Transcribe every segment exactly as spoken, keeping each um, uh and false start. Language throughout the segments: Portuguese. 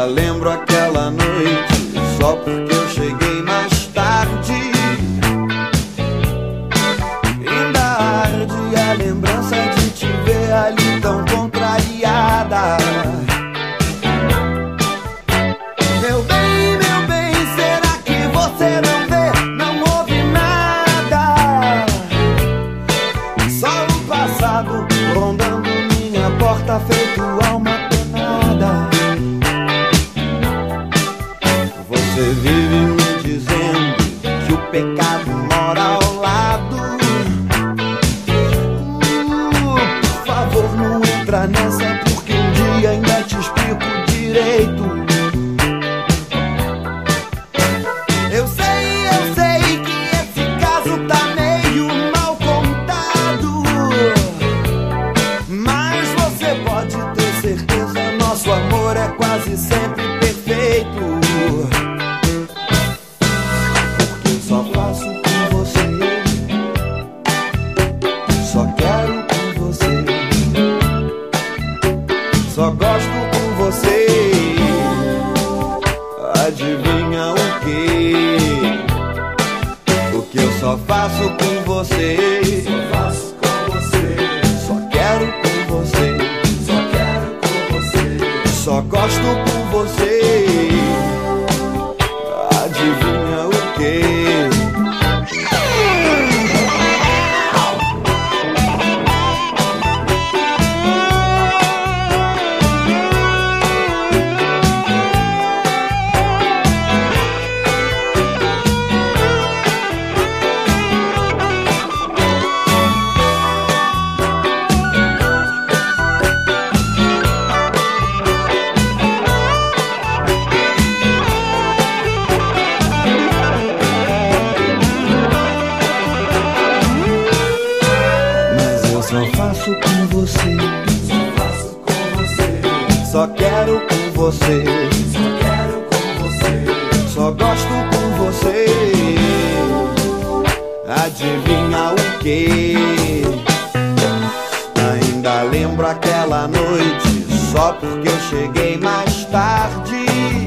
Ainda lembro aquela noite, só porque eu cheguei mais tarde. Ainda arde a lembrança de te ver ali tão contrariada. Meu bem, meu bem, será que você não vê? Não ouve nada. Só o passado rondando minha porta, feito alma penada. Você vive me dizendo que o pecado mora ao lado. uh, Por favor, não entra nessa, porque um dia ainda te explico direito. Eu sei, eu sei que esse caso tá meio mal contado, mas você pode ter certeza, nosso amor é quase sempre perfeito. Porque só faço com você, só quero com você, só gosto com você. Adivinha o que? O que eu só faço com você, só faço com você, só quero com você, só quero com você, só gosto com você. Adivinha o que? Só faço com você, só faço com você, só quero com você, só quero com você, só gosto com você. Adivinha o que? Ainda lembro aquela noite, só porque eu cheguei mais tarde.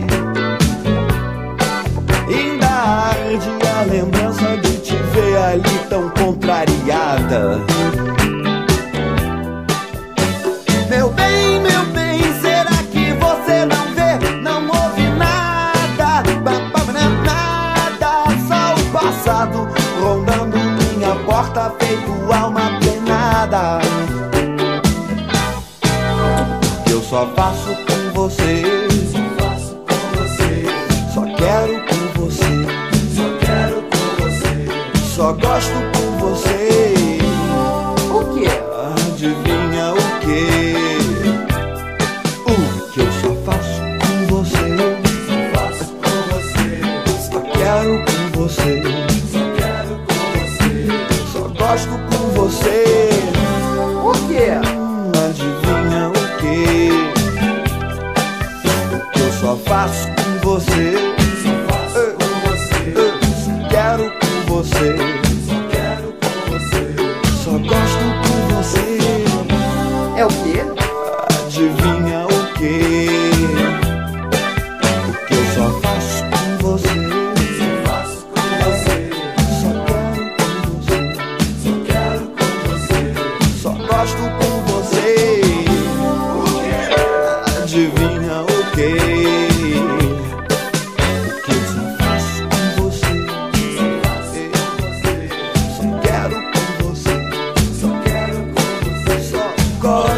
Ainda arde a lembrança de te ver ali tão contrariada. Meu bem, meu bem, será que você não vê? Não ouve nada, nada. Só o passado rondando minha porta, feito alma penada. Eu só faço com você, só faço com você, só quero com você, só quero com você, só gosto com você. O que? Adivinha o que? O que eu só faço com você, só faço com você, só quero com você, só quero com você, só gosto com você. O que? Hum, adivinha o que? O que eu só faço com você, só faço com você, só quero com você, só quero com você, só gosto com você. É o quê? Adivinha o quê? O que eu só faço com você, só faço com você, só quero com você, só quero com você, só gosto com você. Adivinha o quê? O que eu só faço com você, só faço com você, só quero com você, só quero com você, só gosto.